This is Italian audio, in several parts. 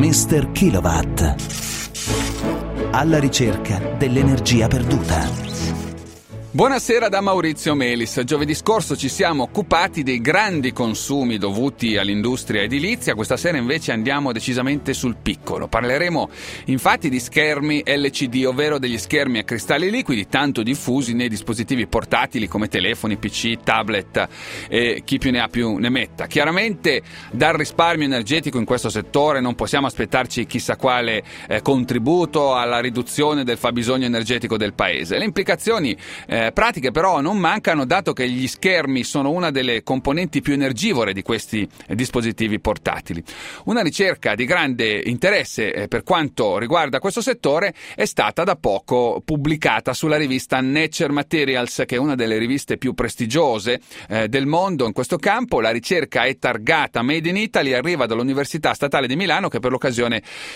Mr. Kilowatt. Alla ricerca dell'energia perduta. Buonasera da Maurizio Melis. Giovedì scorso ci siamo occupati dei grandi consumi dovuti all'industria edilizia. Questa sera invece andiamo decisamente sul piccolo. Parleremo infatti di schermi LCD, ovvero degli schermi a cristalli liquidi tanto diffusi nei dispositivi portatili come telefoni, PC, tablet e chi più ne ha più ne metta. Chiaramente dal risparmio energetico in questo settore non possiamo aspettarci chissà quale contributo alla riduzione del fabbisogno energetico del paese. Le implicazioni pratiche però non mancano, dato che gli schermi sono una delle componenti più energivore di questi dispositivi portatili. Una ricerca di grande interesse per quanto riguarda questo settore è stata da poco pubblicata sulla rivista Nature Materials, che è una delle riviste più prestigiose del mondo in questo campo. La ricerca è targata Made in Italy, arriva dall'Università Statale di Milano, che per l'occasione,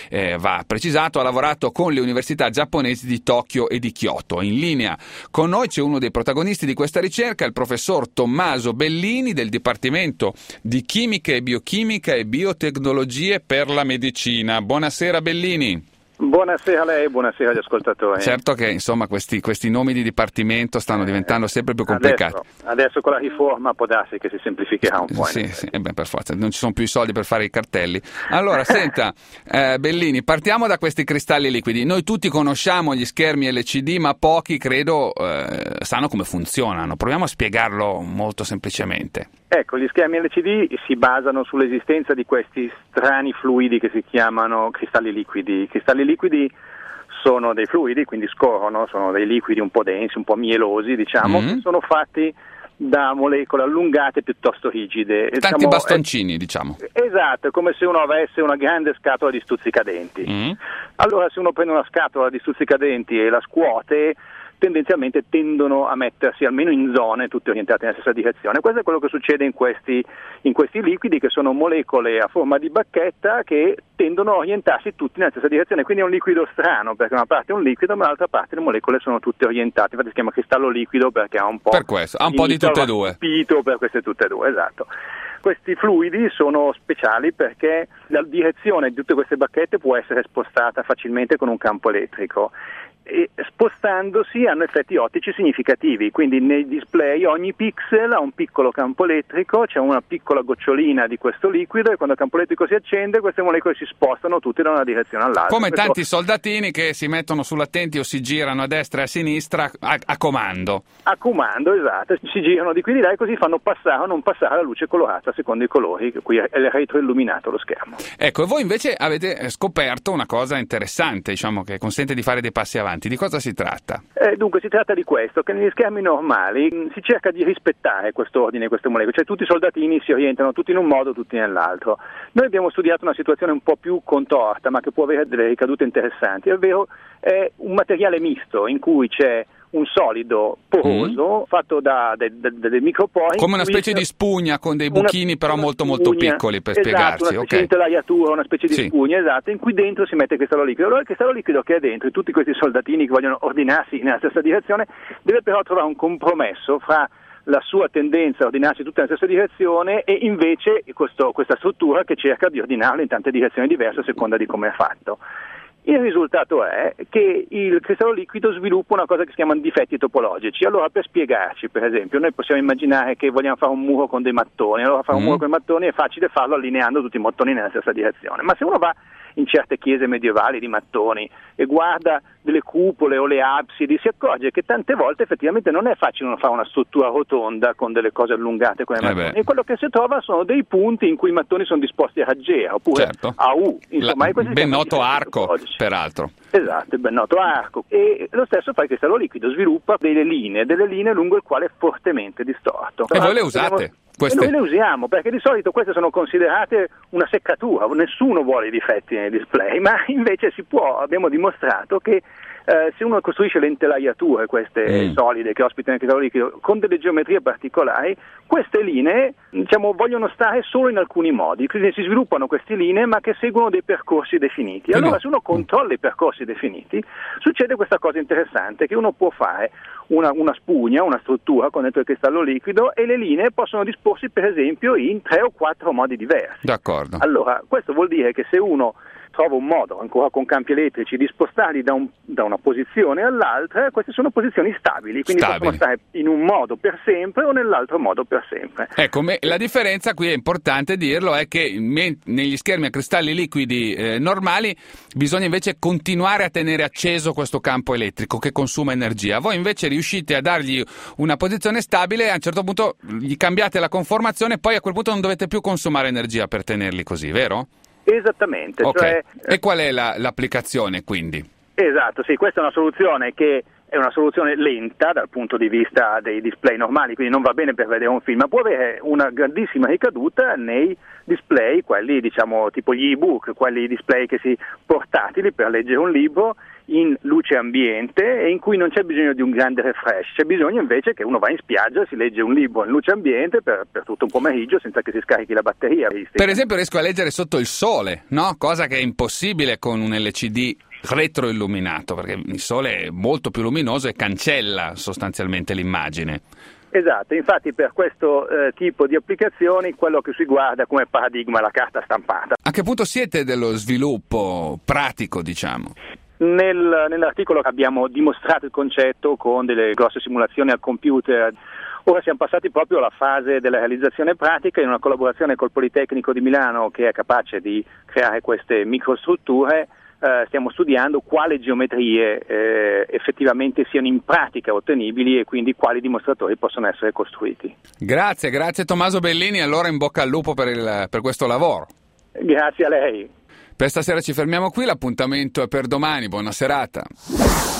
va precisato, ha lavorato con le università giapponesi di Tokyo e di Kyoto. In linea con noi c'è uno dei protagonisti di questa ricerca, il professor Tommaso Bellini del Dipartimento di Chimica e Biochimica e Biotecnologie per la Medicina. Buonasera Bellini. Buonasera a lei, buonasera agli ascoltatori. Certo che insomma questi nomi di dipartimento stanno diventando sempre più complicati. Adesso con la riforma può darsi che si semplificherà un po'. Sì, per forza, non ci sono più i soldi per fare i cartelli. Allora, senta, Bellini, partiamo da questi cristalli liquidi. Noi tutti conosciamo gli schermi LCD, ma pochi credo sanno come funzionano. Proviamo a spiegarlo molto semplicemente. Ecco, gli schermi LCD si basano sull'esistenza di questi strani fluidi che si chiamano cristalli liquidi. I cristalli liquidi sono dei fluidi, quindi scorrono, sono dei liquidi un po' densi, un po' mielosi, diciamo, che sono fatti da molecole allungate piuttosto rigide. Tanti bastoncini, diciamo. Esatto, è come se uno avesse una grande scatola di stuzzicadenti. Allora, se uno prende una scatola di stuzzicadenti e la scuote, tendenzialmente tendono a mettersi almeno in zone tutte orientate nella stessa direzione. Questo è quello che succede in questi liquidi, che sono molecole a forma di bacchetta che tendono a orientarsi tutti nella stessa direzione. Quindi è un liquido strano, perché da una parte è un liquido ma dall'altra parte le molecole sono tutte orientate. Infatti si chiama cristallo liquido perché ha un po', per questo, ha un po' di tutte e due. Per queste tutte e due, esatto. Questi fluidi sono speciali perché la direzione di tutte queste bacchette può essere spostata facilmente con un campo elettrico. E spostandosi hanno effetti ottici significativi, quindi nei display ogni pixel ha un piccolo campo elettrico, c'è una piccola gocciolina di questo liquido e quando il campo elettrico si accende queste molecole si spostano tutte da una direzione all'altra. Come tanti soldatini che si mettono sull'attenti o si girano a destra e a sinistra a comando. A comando, esatto, si girano di qui di là e così fanno passare o non passare la luce colorata secondo i colori, qui è retroilluminato lo schermo. Ecco, e voi invece avete scoperto una cosa interessante, diciamo, che consente di fare dei passi avanti. Di cosa si tratta? Dunque si tratta di questo, che negli schermi normali si cerca di rispettare questo ordine, queste molecole, cioè tutti i soldatini si orientano tutti in un modo, tutti nell'altro. Noi abbiamo studiato una situazione un po' più contorta, ma che può avere delle ricadute interessanti, ovvero è un materiale misto in cui c'è un solido poroso fatto da dei micropori, come una specie di spugna con dei buchini però molto piccoli, per spiegarsi. Una specie di intelaiatura, una specie di spugna, esatto, in cui dentro si mette il cristallo liquido. Allora il cristallo liquido che è dentro, e tutti questi soldatini che vogliono ordinarsi nella stessa direzione, deve però trovare un compromesso fra la sua tendenza a ordinarsi tutte nella stessa direzione e invece questa struttura che cerca di ordinarlo in tante direzioni diverse a seconda di come è fatto. Il risultato è che il cristallo liquido sviluppa una cosa che si chiamano difetti topologici. Allora, per spiegarci, per esempio, noi possiamo immaginare che vogliamo fare un muro con dei mattoni. Allora, fare un muro con i mattoni è facile farlo allineando tutti i mattoni nella stessa direzione. Ma se uno va in certe chiese medievali di mattoni e guarda delle cupole o le absidi, si accorge che tante volte effettivamente non è facile fare una struttura rotonda con delle cose allungate come mattoni. E quello che si trova sono dei punti in cui i mattoni sono disposti a raggiera oppure a U. Insomma, ben noto arco, peraltro. Esatto, il ben noto arco. E lo stesso fa il cristallo liquido, sviluppa delle linee lungo il quale è fortemente distorto. E voi le usate? Noi le usiamo perché di solito queste sono considerate una seccatura, nessuno vuole i difetti nei display, ma invece abbiamo dimostrato che se uno costruisce le intelaiature, queste solide che ospitano il cristallo liquido, con delle geometrie particolari, queste linee vogliono stare solo in alcuni modi, quindi si sviluppano queste linee ma che seguono dei percorsi definiti. Allora se uno controlla i percorsi definiti succede questa cosa interessante, che uno può fare una spugna, una struttura con dentro il cristallo liquido e le linee possono disporsi per esempio in 3 o 4 modi diversi. D'accordo. Allora questo vuol dire che se uno trova un modo, ancora con campi elettrici, di spostarli da una posizione all'altra. Queste sono posizioni stabili, quindi possono stare in un modo per sempre o nell'altro modo per sempre. Ecco, la differenza qui è importante dirlo, è che negli schermi a cristalli liquidi normali bisogna invece continuare a tenere acceso questo campo elettrico che consuma energia. Voi invece riuscite a dargli una posizione stabile e a un certo punto gli cambiate la conformazione e poi a quel punto non dovete più consumare energia per tenerli così, vero? Esattamente. Okay. E qual è l'applicazione quindi? Esatto, sì, questa è una soluzione che è una soluzione lenta dal punto di vista dei display normali, quindi non va bene per vedere un film, ma può avere una grandissima ricaduta nei display, quelli diciamo tipo gli ebook, quelli display che si portatili per leggere un libro in luce ambiente e in cui non c'è bisogno di un grande refresh, c'è bisogno invece che uno va in spiaggia, si legge un libro in luce ambiente per tutto un pomeriggio senza che si scarichi la batteria. Per esempio riesco a leggere sotto il sole, no? Cosa che è impossibile con un LCD retroilluminato, perché il sole è molto più luminoso e cancella sostanzialmente l'immagine. Esatto, infatti per questo tipo di applicazioni quello che si guarda come paradigma è la carta stampata. A che punto siete dello sviluppo pratico, diciamo? Nell'articolo abbiamo dimostrato il concetto con delle grosse simulazioni al computer. Ora siamo passati proprio alla fase della realizzazione pratica in una collaborazione col Politecnico di Milano che è capace di creare queste microstrutture. Stiamo studiando quali geometrie effettivamente siano in pratica ottenibili e quindi quali dimostratori possono essere costruiti. Grazie Tommaso Bellini, allora in bocca al lupo per questo lavoro. Grazie a lei. Per stasera ci fermiamo qui, l'appuntamento è per domani, buona serata.